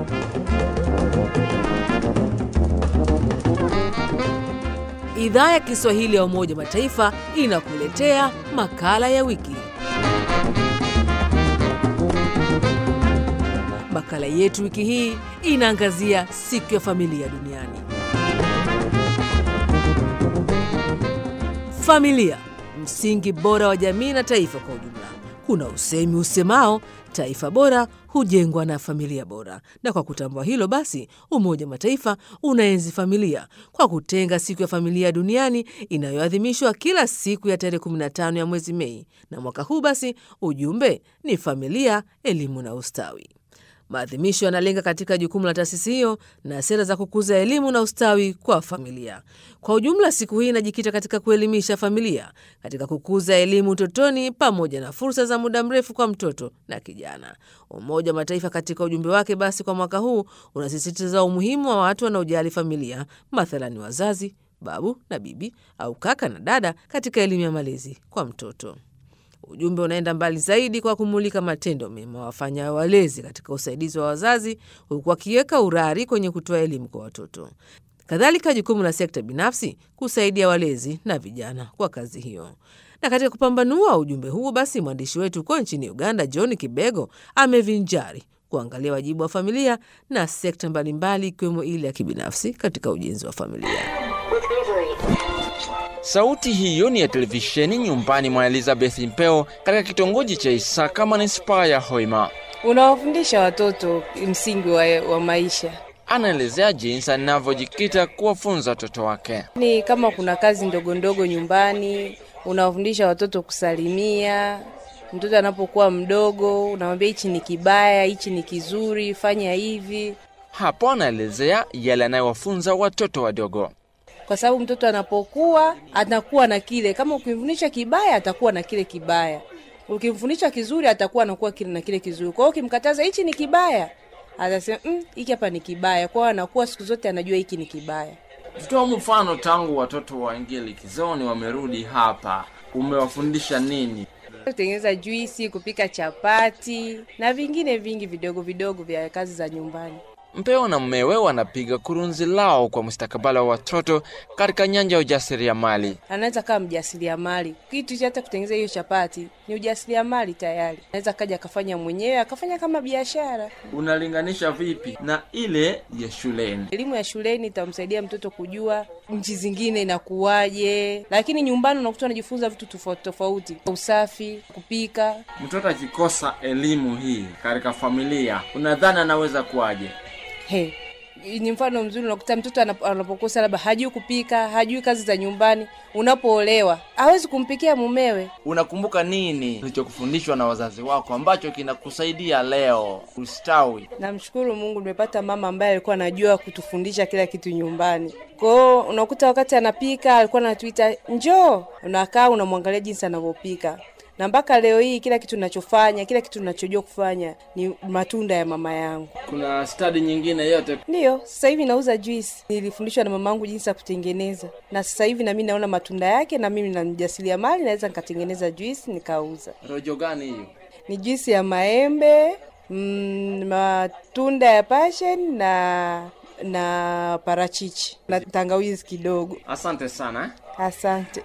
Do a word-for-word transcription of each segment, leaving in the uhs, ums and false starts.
Idhaa ya Kiswahili ya Umoja Mataifa inakuletea makala ya wiki. Makala yetu wiki hii inaangazia siku ya familia duniani. Familia, msingi bora wa jamii na taifa kwa ujumla. Kuna usemi usemao, taifa bora hujengwa na familia bora. Na kwa kutambua hilo basi, Umoja Mataifa unaenzi familia kwa kutenga siku ya familia duniani inayoadhimishwa kila siku ya tarehe kumi na tano ya mwezi Mei. Na mwaka huu basi, ujumbe ni familia, elimu na ustawi. Maadhimisho yanalenga katika jukumu la taasisi hiyo na sera za kukuza elimu na ustawi kwa familia. Kwa ujumla, siku hii inajikita katika kuelimisha familia, katika kukuza elimu utotoni pamoja na fursa za muda mrefu kwa mtoto na kijana. Umoja wa Mataifa katika ujumbe wake basi kwa mwaka huu unasisitiza umuhimu wa watu wanaojali familia, mathalani wazazi, babu na bibi au kaka na dada katika elimu ya malezi kwa mtoto. Ujumbe unaenda mbali zaidi kwa kumulika matendo mema wafanya walezi katika usaidizi wa wazazi, huku wakiweka urari kwenye kutoa elimu kwa watoto. Kadhalika, jukumu la sekta binafsi kusaidia walezi na vijana kwa kazi hiyo. Na katika kupambanua ujumbe huu basi, mwandishi wetu kwa nchini Uganda John Kibego amevinjari kuangalia wajibu wa familia na sekta mbalimbali ikiwemo ile ya kibinafsi katika ujenzi wa familia. Sauti hiyo ni ya televisheni nyumbani mwa Elizabeth Mpeo katika kitongoji cha Isaka, manispaa ya Hoima. Unawafundisha watoto msingi wa, wa maisha. Anaelezea jinsi anavyojikita kuwafunza watoto wake. Ni kama kuna kazi ndogo ndogo nyumbani, unawafundisha watoto kusalimia. Mtoto anapokuwa mdogo, unamwambia hichi ni kibaya, hichi ni kizuri, fanya hivi. Hapo anaelezea yale anayowafunza watoto wadogo. Kwa sababu mtoto anapokuwa, atakuwa na kile. Kama ukimfundisha kibaya, atakuwa na kile kibaya. Ukimfundisha kizuri, atakuwa anakuwa kile na kile kizuri. Kwa hiyo ukimkataza hichi ni kibaya, atasema mm, hiki hapa ni kibaya. Kwa hiyo anakuwa siku zote anajua hiki ni kibaya. Tutoa mfano, tangu watoto waingie likizoni wamerudi hapa, umewafundisha nini? Kutengeneza juisi, kupika chapati na vingine vingi vidogo vidogo vya kazi za nyumbani. Mpeo na mmewe wanapiga kurunzi lao kwa mustakabali wa watoto katika nyanja ya ujasiriamali. Anaweza kama mjasiriamali. Kitu cha hata kutengeneza hiyo chapati ni ujasiriamali tayari. Anaweza kaja akafanya mwenyewe, akafanya kama biashara. Unalinganisha vipi na ile ya shuleni? Elimu ya shuleni itamsaidia mtoto kujua nchi zingine inakuaje, lakini nyumbani unakuta anajifunza vitu tofauti tofauti, usafi, kupika. Mtoto akikosa elimu hii katika familia, unadhani anaweza kuaje? He, ni mfano mzuri. Unakuta mtoto anapokosa labda hajui kupika, hajui kazi za nyumbani, unapoolewa hawezi kumpikia mumewe. Unakumbuka nini ulichokufundishwa na wazazi wako ambacho kinakusaidia leo ustawi? Namshukuru Mungu nimepata mama ambaye alikuwa anajua kutufundisha kila kitu nyumbani. Kwa hiyo unakuta wakati anapika alikuwa anatuita njoo, unakaa unamwangalia jinsi anavyopika. Na mpaka leo hii kila kitu ninachofanya, kila kitu ninachojua kufanya ni matunda ya mama yangu. Kuna study nyingine yote? Ndio, sasa hivi nauza juice. Nilifundishwa na mamangu jinsi ya kutengeneza. Na sasa hivi na mimi naona matunda yake, na mimi na mjasiriamali naweza nikatengeneza juice nikauza. Rojo gani hiyo? Ni juice ya maembe, mm, matunda ya passion na na parachichi na tangawizi kidogo. Asante sana eh? Asante.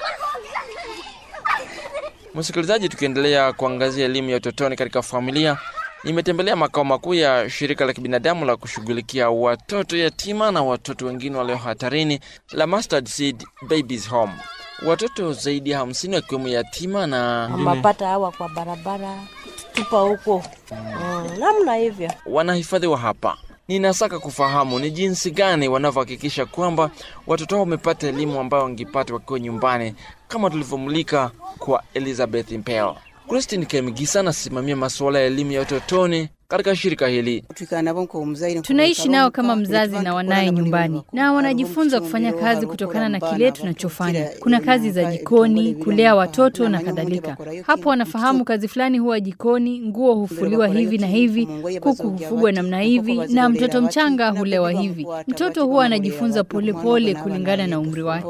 Msikilizaji, tukiendelea kuangazia elimu ya utotoni katika familia, nimetembelea makao makuu ya shirika la kibinadamu la kushughulikia watoto yatima na watoto wengine walio hatarini la Mustard Seed Babies Home. Watoto zaidi ya hamsini wakiwemo yatima na mapata hawa kwa barabara tupa huko. Mm, namna hivyo wanahifadhiwa hapa. Ninasaka kufahamu ni jinsi gani wanavyohakikisha kwamba watoto wamepata elimu ambayo wangepata wakiwa nyumbani, kama tulivyomulika kwa Elizabeth Mpeo. Christine Kemigisa anasimamia masuala ya elimu ya utotoni katika shirika hili. Tunaishi nao kama mzazi na wanae nyumbani, na wanajifunza kufanya kazi kutokana na kile tunachofanya. Kuna kazi za jikoni, kulea watoto na kadhalika. Hapo wanafahamu kazi fulani huwa jikoni, nguo hufuliwa hivi na hivi, kuku hufugwa namna hivi, na mtoto mchanga hulewa hivi. Mtoto huwa anajifunza pole pole kulingana na umri wake.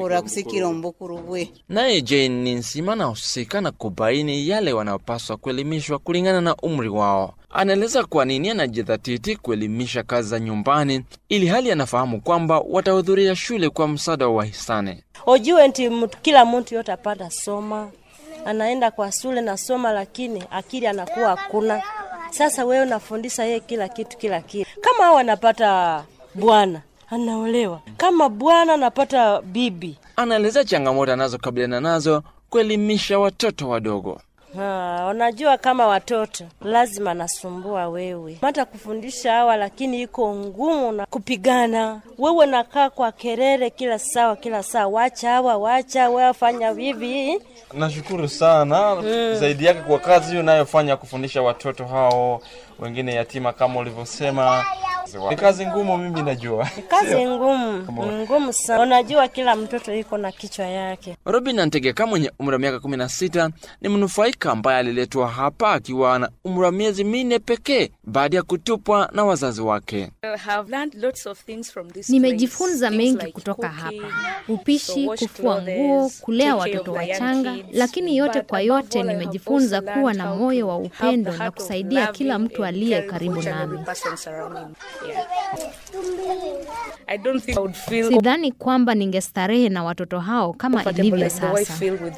Naye Jane Ninsima anahusika na kubaini yale wanayopaswa kuelimishwa kulingana na umri wao. Anaeleza kwa nini anajidhatiti kuelimisha kazi za nyumbani, ili hali anafahamu kwamba watahudhuria shule kwa msaada wa wahisani. Ojue nti kila mtu yote apata soma, anaenda kwa shule na soma, lakini akili anakuwa hakuna. Sasa wewe unafundisha yeye kila kitu kila kitu. Kama hao anapata bwana, anaolewa. Kama bwana anapata bibi. Anaeleza changamoto anazokabiliana nazo kuelimisha watoto wadogo. Ha, unajua kama watoto lazima nasumbua wewe. Hata kufundisha hawa lakini iko ngumu na kupigana. Wewe nakaa kwa kelele kila saa kila saa, wacha hawa, wacha wewe fanya hivi. Nashukuru sana mm. zaidi yake kwa kazi unayofanya kufundisha watoto hao wengine yatima kama ulivyosema. Ni kazi ngumu, mimi najua. Kazi ngumu, ngumu sana. Unajua kila mtoto yuko na kichwa yake. Robin Antegeka mwenye umri wa miaka kumi na sita ni mnufaika ambaye aliletwa hapa akiwa na umri wa miezi minne pekee baada ya kutupwa na wazazi wake. Nimejifunza mengi kutoka hapa. Upishi, kufua nguo, kulea watoto wachanga, lakini yote kwa yote nimejifunza kuwa na moyo wa upendo na kusaidia kila mtu aliye karibu nami. Sidhani kwamba ningestarehe na watoto hao kama ilivyo sasa.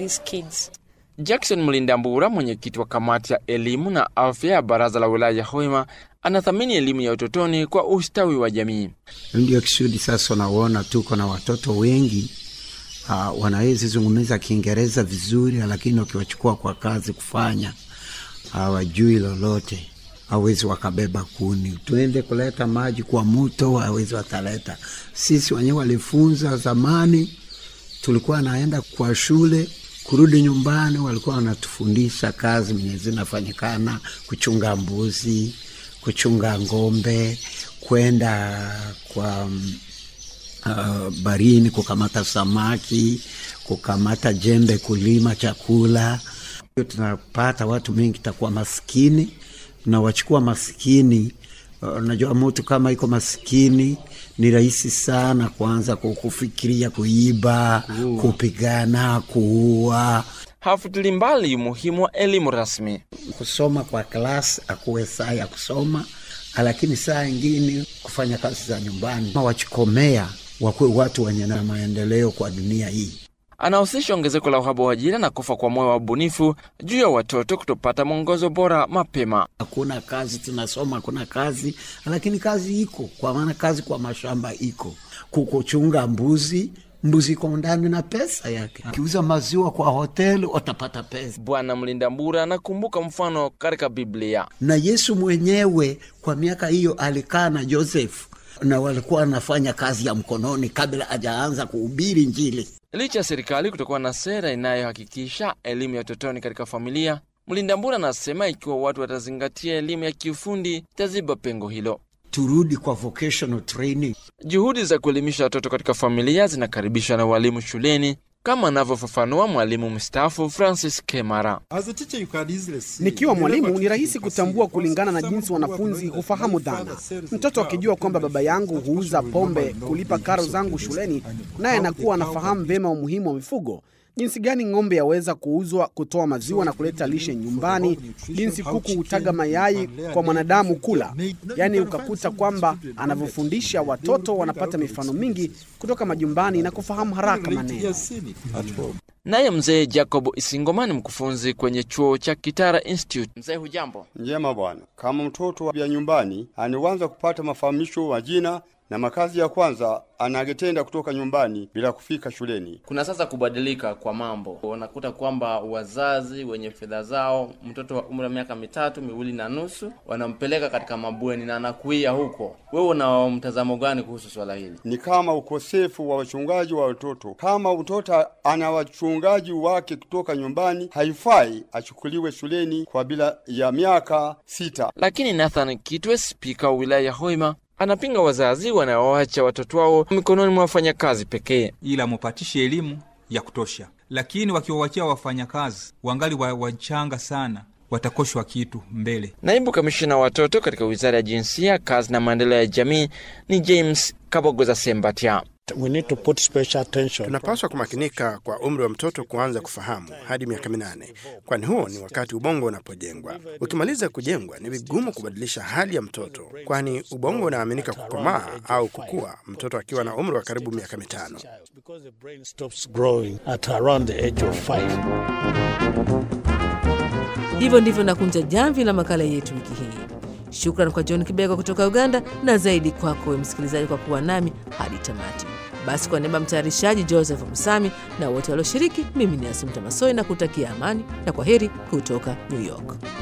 Jackson Mlindambura, mwenyekiti wa kamati ya elimu na afya ya baraza la wilaya ya Hoima, anathamini elimu ya utotoni kwa ustawi wa jamii. Ndio kisudi sasa unaona tuko na watoto wengi uh, wanaweza zungumza Kiingereza vizuri, lakini ukiwachukua kwa kazi kufanya hawajui uh, lolote. Hawezi wakabeba kuni, tuende kuleta maji kwa mto, hawezi wataleta. Sisi wenyewe walifunza zamani, tulikuwa naenda kwa shule, kurudi nyumbani walikuwa wanatufundisha kazi mwenye zinafanyikana, kuchunga mbuzi, kuchunga ngombe, kwenda kwa uh, barini kukamata samaki, kukamata jembe kulima chakula. Tunapata watu mingi takuwa maskini na wachukua maskini. Unajua uh, mtu kama iko maskini ni rahisi sana kuanza kufikiria kuiba, uh. kupigana, kuua. Hafutili mbali muhimu wa elimu rasmi. Kusoma kwa class akuwe saa ya kusoma, lakini saa nyingine kufanya kazi za nyumbani. Wachikomea wakuwe watu wenye na maendeleo kwa dunia hii. Anahusisha ongezeko la uhaba wa ajira na kufa kwa moyo wa ubunifu juu ya watoto kutopata mwongozo bora mapema. Hakuna kazi, tunasoma kuna kazi, lakini kazi iko, kwa maana kazi kwa mashamba iko. Kukuchunga mbuzi, mbuzi kwa ndani na pesa yake. Kiuza maziwa kwa hoteli utapata pesa. Bwana Mlindambura anakumbuka mfano katika Biblia. Na Yesu mwenyewe kwa miaka hiyo alikaa na Joseph na walikuwa wanafanya kazi ya mkononi kabla hajaanza kuhubiri Injili. Licha ya serikali kutokuwa na sera inayohakikisha elimu ya utotoni katika familia, Mlindambura anasema ikiwa watu watazingatia elimu ya kiufundi taziba pengo hilo. Turudi kwa vocational training. Juhudi za kuelimisha watoto katika familia zinakaribishwa na walimu shuleni, kama anavyofafanua mwalimu mstaafu Francis Kemara. Nikiwa mwalimu ni rahisi kutambua kulingana na jinsi wanafunzi hufahamu dhana. Mtoto akijua kwamba baba yangu huuza pombe kulipa karo zangu shuleni, naye anakuwa anafahamu vema umuhimu wa mifugo. Jinsi gani ng'ombe yaweza kuuzwa kutoa maziwa na kuleta lishe nyumbani, jinsi kuku hutaga mayai kwa mwanadamu kula. Yaani ukakuta kwamba anavyofundisha watoto wanapata mifano mingi kutoka majumbani na kufahamu haraka maneno. Naye mzee Jacob Isingomani, mkufunzi kwenye chuo cha Kitara Institute. Mzee hujambo? Njema bwana. Kama mtoto wa nyumbani anaanza kupata mafahamisho wa jina na makazi ya kwanza anagetenda kutoka nyumbani bila kufika shuleni. Kuna sasa kubadilika kwa mambo. Unakuta kwamba wazazi wenye fedha zao, mtoto wa umri wa miaka mitatu, miwili na nusu, wanampeleka katika mabweni na anakuia huko. Wewe una mtazamo gani kuhusu swala hili? Ni kama ukosefu wa wachungaji wa watoto. Kama mtoto ana wachungaji wake kutoka nyumbani, haifai achukuliwe shuleni kwa bila ya miaka sita. Lakini Nathan Kitwe, spika wa wilaya ya Hoima, anapinga wazazi wanaoacha watoto wao mikononi mwa wafanyakazi pekee. Ila mupatishe elimu ya kutosha. Lakini wakiwaachia wafanyakazi wangali wachanga sana, watakoshwa kitu mbele. Naibu kamishina wa watoto katika Wizara ya Jinsia, Kazi na Maendeleo ya Jamii ni James Kabogoza Sembatia. We need to put special attention. Tunapaswa kumakinika kwa umri wa mtoto kuanza kufahamu hadi miaka minane, kwani huo ni wakati ubongo unapojengwa. Ukimaliza kujengwa, ni vigumu kubadilisha hali ya mtoto, kwani ubongo unaaminika kukomaa au kukua mtoto akiwa na umri wa karibu miaka mitano. Because the brain stops growing at around the age of five. Hivyo ndivyo nakunja jamvi la makala yetu wiki hii. Shukrani kwa John Kibego kutoka Uganda, na zaidi kwako wewe msikilizaji kwa kuwa nami hadi tamati. Basi kwa niaba mtayarishaji Joseph Musami na wote walioshiriki, mimi ni Asumta Masoi na kutakia amani na kwaheri kutoka New York.